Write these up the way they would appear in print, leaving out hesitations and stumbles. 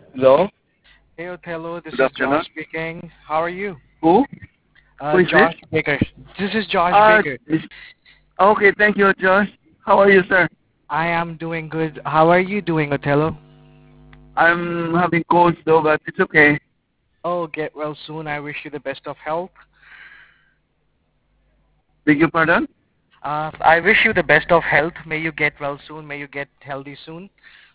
Hello. Hey Othello, this Good is Josh afternoon. speaking. How are you? Who? Who is this? Josh Baker. This is Josh Uh, Baker. this, okay. Thank you, Josh. How are you, sir? I am doing good. How are you doing, Othello? I'm having colds though, but it's okay. Oh, get well soon. I wish you the best of health. Beg your pardon? I wish you the best of health. May you get well soon. May you get healthy soon.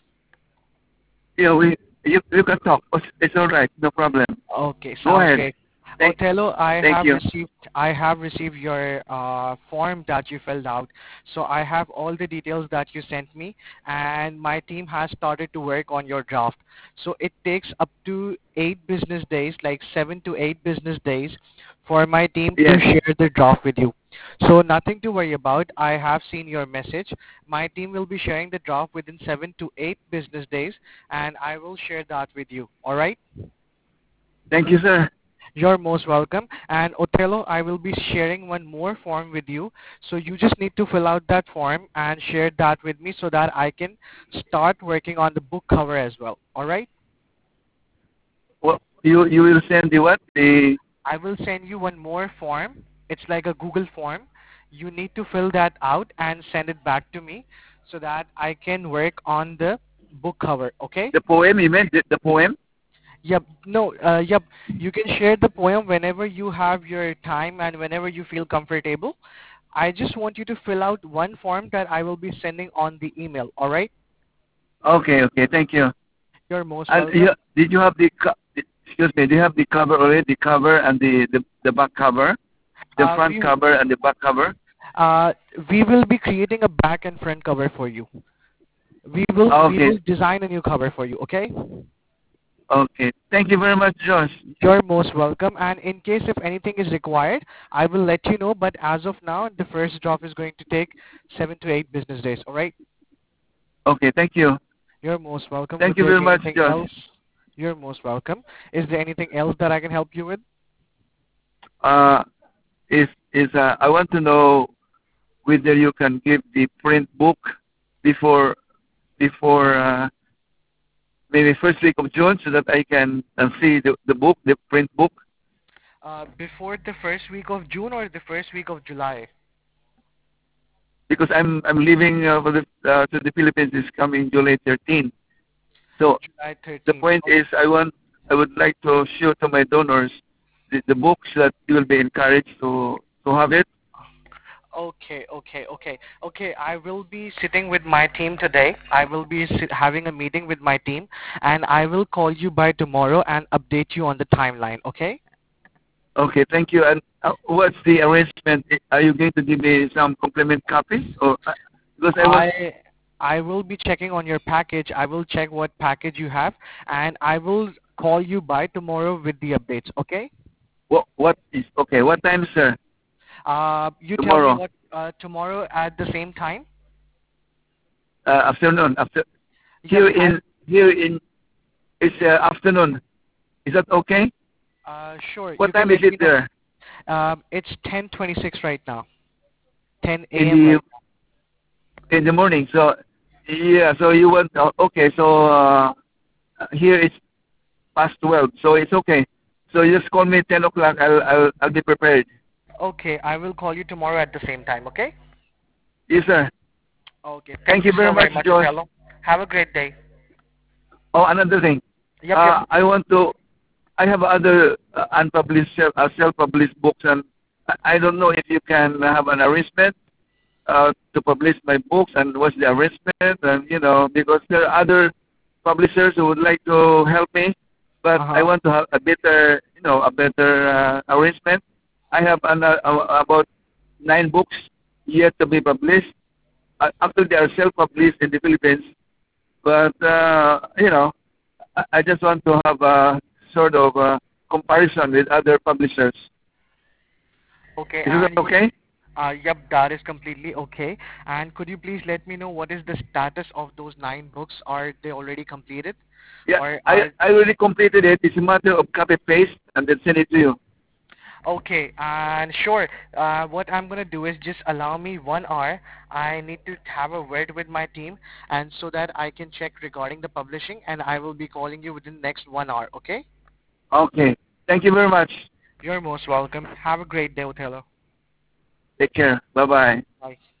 Yeah, you can talk. It's all right. No problem. Okay, Go sounds ahead. great. Thank Othello, thank you. I have received your form that you filled out. So I have all the details that you sent me, and my team has started to work on your draft. So it takes up to 8 business days, like 7 to 8 business days, for my team to Yes. share the draft with you. So nothing to worry about. I have seen your message. My team will be sharing the draft within 7 to 8 business days, and I will share that with you. All right? Thank you, sir. You're most welcome. And Othello, I will be sharing one more form with you. So you just need to fill out that form and share that with me so that I can start working on the book cover as well. All right? Well, you will send the what? The I will send you one more form. It's like a Google form. You need to fill that out and send it back to me so that I can work on the book cover. Okay? the poem. You meant the poem? Yep. No. Yep. You can share the poem whenever you have your time and whenever you feel comfortable. I just want you to fill out one form that I will be sending on the email. All right? Okay. Okay. Thank you. You're most And you, welcome. did you have the excuse me? Do you have the cover already? The cover and the back cover, the Uh, front we cover and the back cover. uh, we will be creating a back and front cover for you. We will Okay. design a new cover for you. Okay? Okay. Thank you very much, Josh. You're most welcome. And in case if anything is required, I will let you know. But as of now, the first drop is going to take 7 to 8 business days. All right? Okay. Thank you. You're most welcome. Thank Would you there very be much, anything Josh. else? You're most welcome. Is there anything else that I can help you with? Uh, I want to know whether you can give the print book before before maybe first week of June so that I can see the book, the print book, Before the first week of June or the first week of July? because I'm leaving for the to the Philippines is coming July 13. So July the 13th. point is I would like to show to my donors the books that you will be encouraged to have it. Okay. I will be sitting with my team today. I will be having a meeting with my team, and I will call you by tomorrow and update you on the timeline. Okay? Okay, thank you. And what's the arrangement? Are you going to give me some compliment copies, or because I want I I will be checking on your package. I will check what package you have, and I will call you by tomorrow with the updates. Okay? what is okay? What time, sir? You tell me Tomorrow, what tomorrow at the same time. afternoon. Yep. Here in it's afternoon. Is that okay? Sure. You What can time is let it me know. there? It's 10:26 right now. 10 In a.m. right the morning. So yeah. So you want okay? So here it's past 12. So it's okay. So you just call me 10 o'clock. I'll be prepared. now. Okay. I will call you tomorrow at the same time. Okay? Yes, sir. Okay. Thank Thank you you very so much, very much, Josh. Othello. Have a great day. Oh, another thing. Yep. I want to. I have other unpublished, self-published books, and I don't know if you can have an arrangement to publish my books, and what's the arrangement, and because there are other publishers who would like to help me, but I Uh-huh. want to have a better arrangement. I have about 9 books yet to be published. Actually, they are self-published in the Philippines, but I just want to have a sort of comparison with other publishers. Okay. Is it okay? Yep, that is completely okay. And could you please let me know what is the status of those 9 books? Are they already completed? Yeah, Or I are I already completed it. It's a matter of copy paste and then send it to you. Okay, and sure. What I'm gonna do is just allow me 1 hour. I need to have a word with my team, and so that I can check regarding the publishing, and I will be calling you within the next 1 hour. Okay? Okay. Thank you very much. You're most welcome. Have a great day, Othello. Take care. Bye bye. Bye.